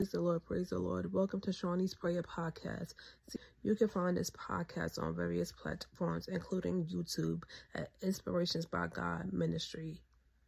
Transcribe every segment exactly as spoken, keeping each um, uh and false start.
Praise the Lord, praise the Lord. Welcome to Shawnee's Prayer Podcast. You can find this podcast on various platforms, including YouTube at Inspirations by God Ministry.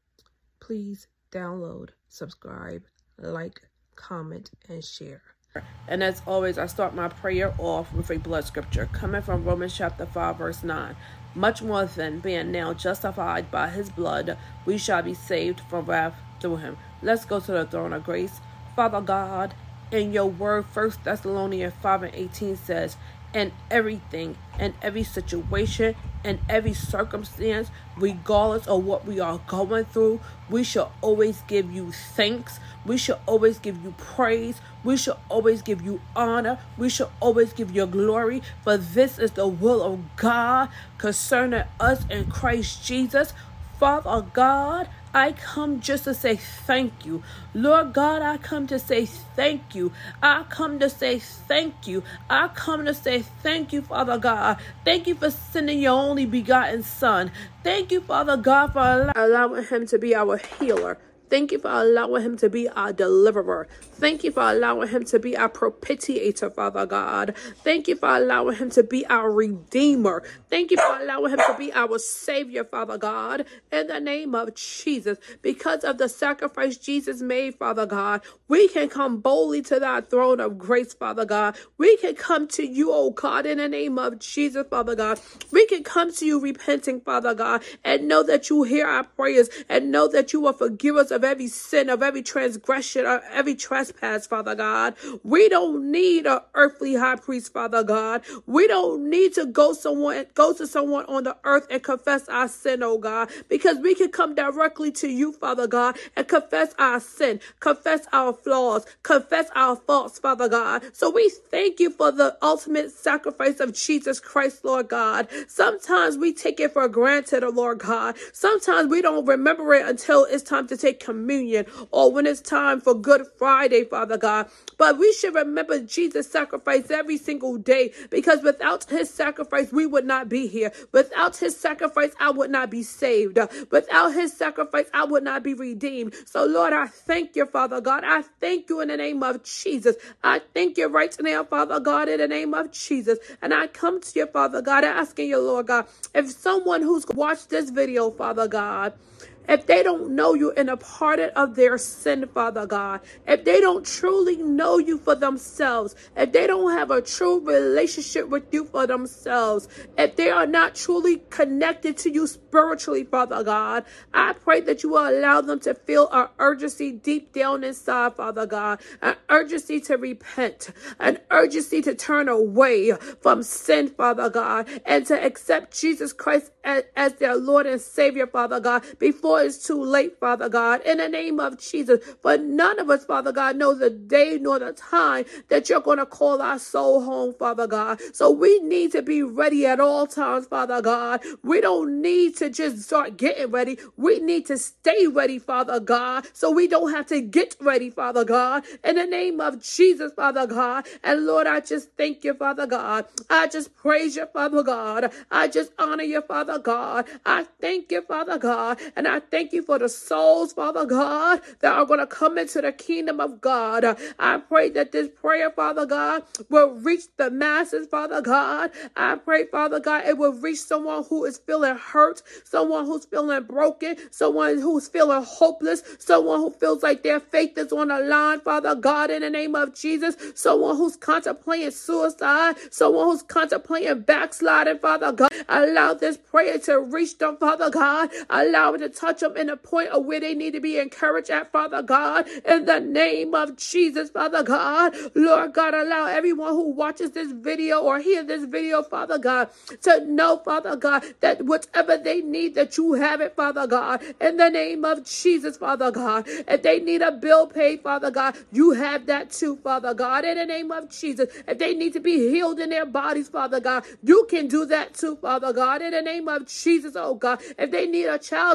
Please download, subscribe, like, comment, and share. And as always, I start my prayer off with a blood scripture coming from Romans chapter five, verse nine. Much more than being now justified by his blood, we shall be saved from wrath through him. Let's go to the throne of grace. Father God, in your word, First Thessalonians five and eighteen says, in everything, in every situation, in every circumstance, regardless of what we are going through, we should always give you thanks. We should always give you praise. We should always give you honor. We should always give you glory. For this is the will of God concerning us in Christ Jesus. Father God, I come just to say thank you. Lord God, I come to say thank you. I come to say thank you. I come to say thank you, Father God. Thank you for sending your only begotten Son. Thank you, Father God, for allowing him to be our healer. Thank you for allowing him to be our deliverer. Thank you for allowing him to be our propitiator, Father God. Thank you for allowing him to be our redeemer. Thank you for allowing him to be our savior, Father God. In the name of Jesus, because of the sacrifice Jesus made, Father God, we can come boldly to that throne of grace, Father God. We can come to you, oh God, in the name of Jesus, Father God. We can come to you repenting, Father God, and know that you hear our prayers and know that you will forgive us of every sin, of every transgression, of every trespass, Father God. We don't need an earthly high priest, Father God. We don't need to go someone, go to someone on the earth and confess our sin, oh God, because we can come directly to you, Father God, and confess our sin, confess our flaws, confess our faults, Father God. So we thank you for the ultimate sacrifice of Jesus Christ, Lord God. Sometimes we take it for granted, oh Lord God. Sometimes we don't remember it until it's time to take communion or when it's time for Good Friday, Father God. But we should remember Jesus' sacrifice every single day, because without his sacrifice, we would not be here. Without his sacrifice, I would not be saved. Without his sacrifice, I would not be redeemed. So, Lord, I thank you, Father God. I thank you in the name of Jesus. I thank you right now, Father God, in the name of Jesus. And I come to you, Father God, asking you, Lord God, if someone who's watched this video, Father God, if they don't know you in a pardon of their sin, Father God, if they don't truly know you for themselves, if they don't have a true relationship with you for themselves, if they are not truly connected to you spiritually, Father God, I pray that you will allow them to feel an urgency deep down inside, Father God, an urgency to repent, an urgency to turn away from sin, Father God, and to accept Jesus Christ as, as their Lord and Savior, Father God, before it's too late, Father God, in the name of Jesus. But none of us, Father God, know the day nor the time that you're going to call our soul home, Father God. So we need to be ready at all times, Father God. We don't need to just start getting ready. We need to stay ready, Father God, so we don't have to get ready, Father God, in the name of Jesus, Father God. And Lord, I just thank you, Father God. I just praise you, Father God. I just honor you, Father God. I thank you, Father God. And I thank you for the souls, Father God, that are going to come into the kingdom of God. I pray that this prayer, Father God, will reach the masses, Father God. I pray, Father God, it will reach someone who is feeling hurt, someone who's feeling broken, someone who's feeling hopeless, someone who feels like their faith is on the line, Father God, in the name of Jesus, someone who's contemplating suicide, someone who's contemplating backsliding, Father God. Allow this prayer to reach them, Father God. Allow it to touch them in a point of where they need to be encouraged at, Father God, in the name of Jesus, Father God. Lord God, allow everyone who watches this video or hear this video, Father God, to know, Father God, that whatever they need, that you have it, Father God, in the name of Jesus, Father God. If they need a bill paid, Father God, you have that too, Father God, in the name of Jesus. If they need to be healed in their bodies, Father God, you can do that too, Father God, in the name of Jesus, oh God. If they need a child to be delivered,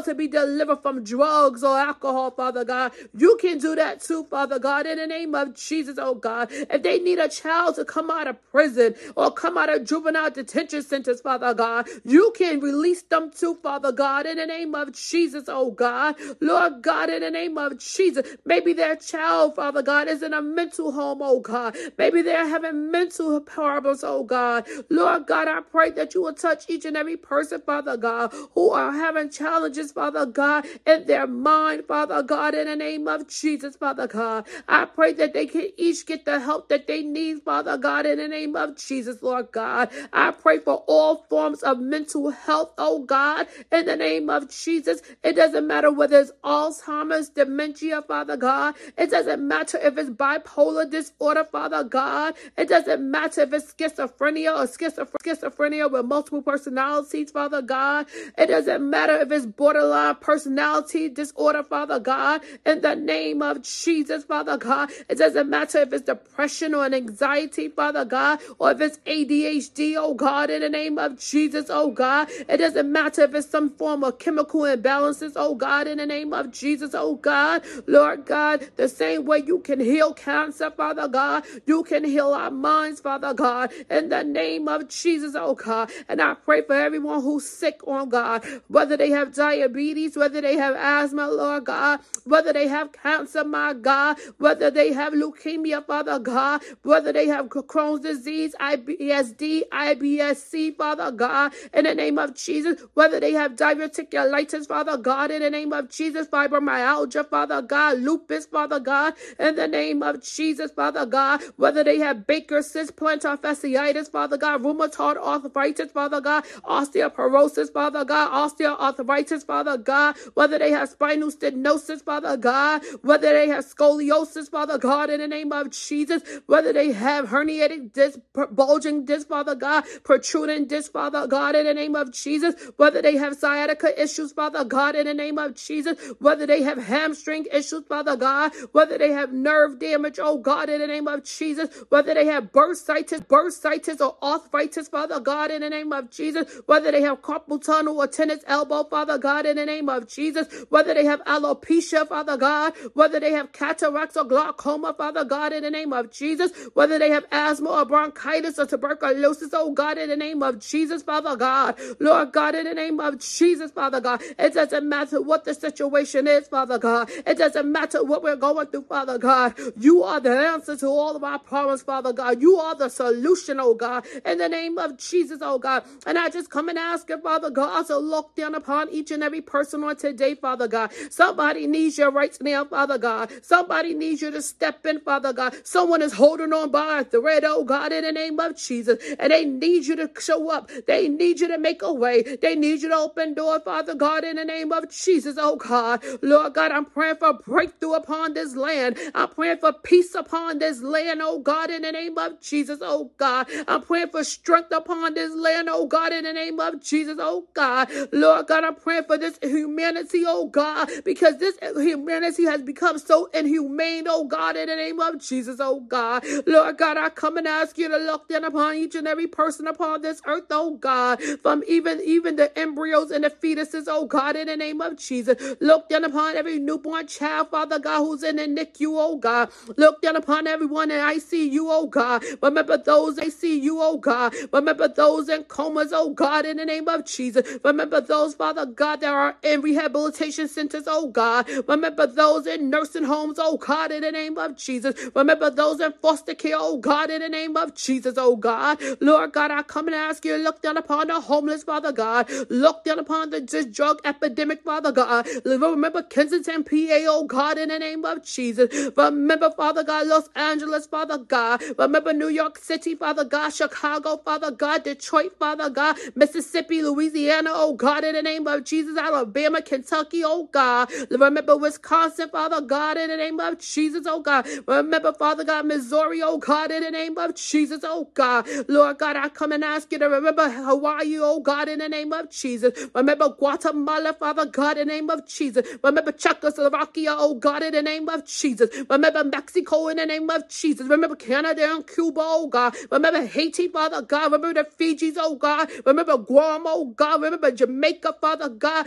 deliver from drugs or alcohol, Father God, you can do that too, Father God, in the name of Jesus, oh God. If they need a child to come out of prison or come out of juvenile detention centers, Father God, you can release them too, Father God, in the name of Jesus, oh God. Lord God, in the name of Jesus, maybe their child, Father God, is in a mental home, oh God. Maybe they're having mental problems, oh God. Lord God, I pray that you will touch each and every person, Father God, who are having challenges, Father God, in their mind, Father God, in the name of Jesus, Father God. I pray that they can each get the help that they need, Father God, in the name of Jesus, Lord God. I pray for all forms of mental health, oh God, in the name of Jesus. It doesn't matter whether it's Alzheimer's, dementia, Father God. It doesn't matter if it's bipolar disorder, Father God. It doesn't matter if it's schizophrenia or schizophrenia, schizophrenia with multiple personalities, Father God. It doesn't matter if it's borderline personality disorder, Father God. In the name of Jesus, Father God. It doesn't matter if it's depression or an anxiety, Father God, or if it's A D H D, oh God, in the name of Jesus, oh God. It doesn't matter if it's some form of chemical imbalances, oh God, in the name of Jesus, oh God. Lord God, the same way you can heal cancer, Father God, you can heal our minds, Father God, in the name of Jesus, oh God. And I pray for everyone who's sick, oh God, whether they have diabetes, whether they have asthma, Lord God, whether they have cancer, my God, whether they have leukemia, Father God, whether they have Crohn's disease, I B S D, I B S C, Father God, in the name of Jesus, whether they have diverticulitis, Father God, in the name of Jesus, fibromyalgia, Father God, lupus, Father God, in the name of Jesus, Father God, whether they have Baker's cyst, plantar fasciitis, Father God, rheumatoid arthritis, Father God, osteoporosis, Father God, osteoarthritis, Father God, whether they have spinal stenosis, Father God, whether they have scoliosis, Father God, in the name of Jesus, whether they have herniated disc, bulging disc, Father God, protruding disc, Father God, in the name of Jesus, whether they have sciatica issues, Father God, in the name of Jesus, whether they have hamstring issues, Father God, whether they have nerve damage, oh God, in the name of Jesus, whether they have bursitis, bursitis or arthritis, Father God, in the name of Jesus, whether they have carpal tunnel or tennis elbow, Father God, in the name of Jesus, whether they have alopecia, Father God, whether they have cataracts or glaucoma, Father God, in the name of Jesus, whether they have asthma or bronchitis or tuberculosis, oh God, in the name of Jesus, Father God, Lord God, in the name of Jesus, Father God, it doesn't matter what the situation is, Father God, it doesn't matter what we're going through, Father God, you are the answer to all of our problems, Father God, you are the solution, oh God, in the name of Jesus, oh God, and I just come and ask you, Father God, to look down upon each and every person on today, Father God. Somebody needs you right now, Father God. Somebody needs you to step in, Father God. Someone is holding on by a thread, oh God, in the name of Jesus, and they need you to show up. They need you to make a way. They need you to open doors, Father God, in the name of Jesus, oh God. Lord God, I'm praying for breakthrough upon this land. I'm praying for peace upon this land, oh God, in the name of Jesus, oh God. I'm praying for strength upon this land, oh God, in the name of Jesus, oh God. Lord God, I'm praying for this humanity, oh God, because this humanity has become so inhumane, oh God, in the name of Jesus, oh God. Lord God, I come and ask you to look down upon each and every person upon this earth, oh God, from even, even the embryos and the fetuses, oh God, in the name of Jesus. Look down upon every newborn child, Father God, who's in the N I C U, oh God. Look down upon everyone in I C U, oh God. Remember those I C U, oh God. Remember those in comas, oh God, in the name of Jesus. Remember those, Father God, that are in rehabilitation centers, oh God. Remember those in nursing homes, oh God, in the name of Jesus. Remember those in foster care, oh God, in the name of Jesus, oh God. Lord God, I come and ask you to look down upon the homeless, Father God. Look down upon the just drug epidemic, Father God. Remember Kensington, P A, oh God, in the name of Jesus. Remember, Father God, Los Angeles, Father God. Remember New York City, Father God. Chicago, Father God. Detroit, Father God. Mississippi, Louisiana, oh God, in the name of Jesus. Alabama, Kentucky, oh God. Remember Wisconsin, Father God, in the name of Jesus, oh God. Remember, Father God, Missouri, oh God, in the name of Jesus, oh God. Lord God, I come and ask you to remember Hawaii, oh God, in the name of Jesus. Remember Guatemala, Father God, in the name of Jesus. Remember Czechoslovakia, oh God, in the name of Jesus. Remember Mexico, in the name of Jesus. Remember Canada and Cuba, oh God. Remember Haiti, Father God. Remember the Fijis, oh God. Remember Guam, oh God. Remember Jamaica, Father God. Remember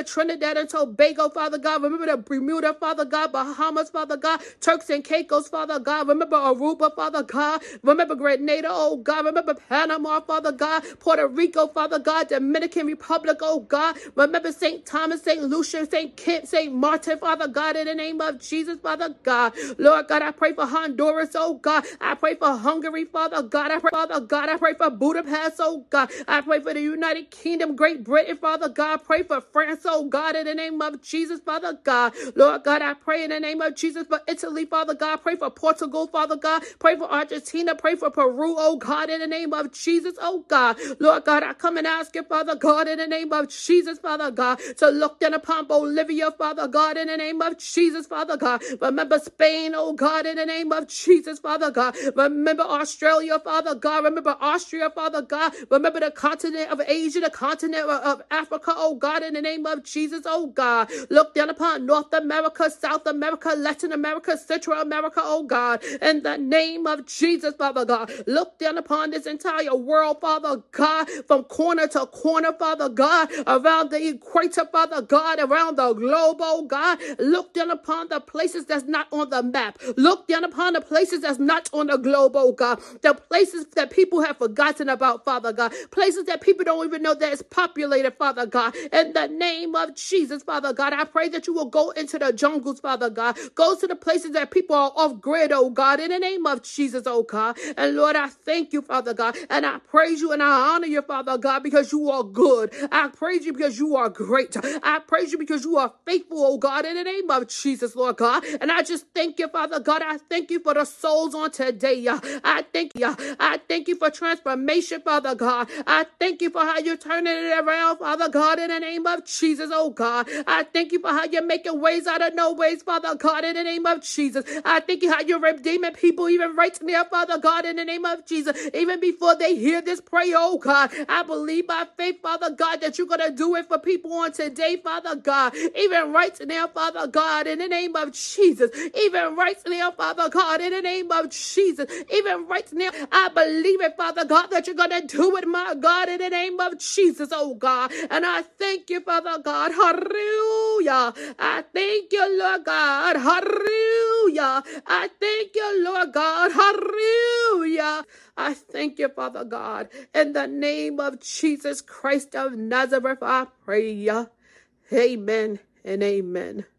Trinidad and Tobago, Father God. Remember the Bermuda, Father God. Bahamas, Father God. Turks and Caicos, Father God. Remember Aruba, Father God. Remember Grenada, oh God. Remember Panama, Father God. Puerto Rico, Father God. Dominican Republic, oh God. Remember Saint Thomas, Saint Lucia, Saint Kitts, Saint Martin, Father God, in the name of Jesus, Father God. Lord God, I pray for Honduras, oh God. I pray for Hungary, Father God. I pray, Father God, I pray for Budapest, oh God. I pray for the United Kingdom, Great Britain, Father God. Pray for France, oh God, in the name of Jesus, Father God. Lord God, I pray in the name of Jesus for Italy, Father God. Pray for Portugal, Father God. Pray for Argentina. Pray for Peru, oh God, in the name of Jesus, oh God. Lord God, I come and ask you, Father God, in the name of Jesus, Father God, to look down upon Bolivia, Father God, in the name of Jesus, Father God. Remember Spain, oh God, in the name of Jesus, Father God. Remember Australia, Father God. Remember Austria, Father God. Remember the continent of Asia, the continent of, of Africa, oh God, in the name of Jesus, oh God. Look down upon North America, South America, Latin America, Central America, oh God, in the name of Jesus, Father God. Look down upon this entire world, Father God, from corner to corner, Father God, around the equator, Father God, around the globe, oh God. Look down upon the places that's not on the map. Look down upon the places that's not on the globe, oh God. The places that people have forgotten about, Father God. Places that people don't even know that it's populated, Father God. In the name of Jesus, Father God, I pray that you will go into the jungles, Father God. Go to the places that people are off grid, oh God, in the name of Jesus, oh God. And Lord, I thank you, Father God, and I praise you and I honor you, Father God, because you are good. I praise you because you are great. I praise you because you are faithful, oh God, in the name of Jesus, Lord God. And I just thank you, Father God. I thank you for the souls on today. I thank you. I thank you for transformation, Father God. I thank you for how you're turning it around, Father God, in the name of Jesus, oh God. I thank you for how you're making ways out of no ways, Father God, in the name of Jesus. I thank you how you're redeeming people even right now, Father God, in the name of Jesus. Even before they hear this prayer, oh God, I believe by faith, Father God, that you're going to do it for people on today, Father God. Even right now, Father God, in the name of Jesus. Even right now, Father God, in the name of Jesus. Even right now, I believe it, Father God, that you're going to do it, my God, in the name of Jesus, oh God. And I thank you, Father God. Hallelujah. I thank you, Lord God. Hallelujah. I thank you, Lord God. Hallelujah. I thank you, Father God. In the name of Jesus Christ of Nazareth, I pray. Amen and amen.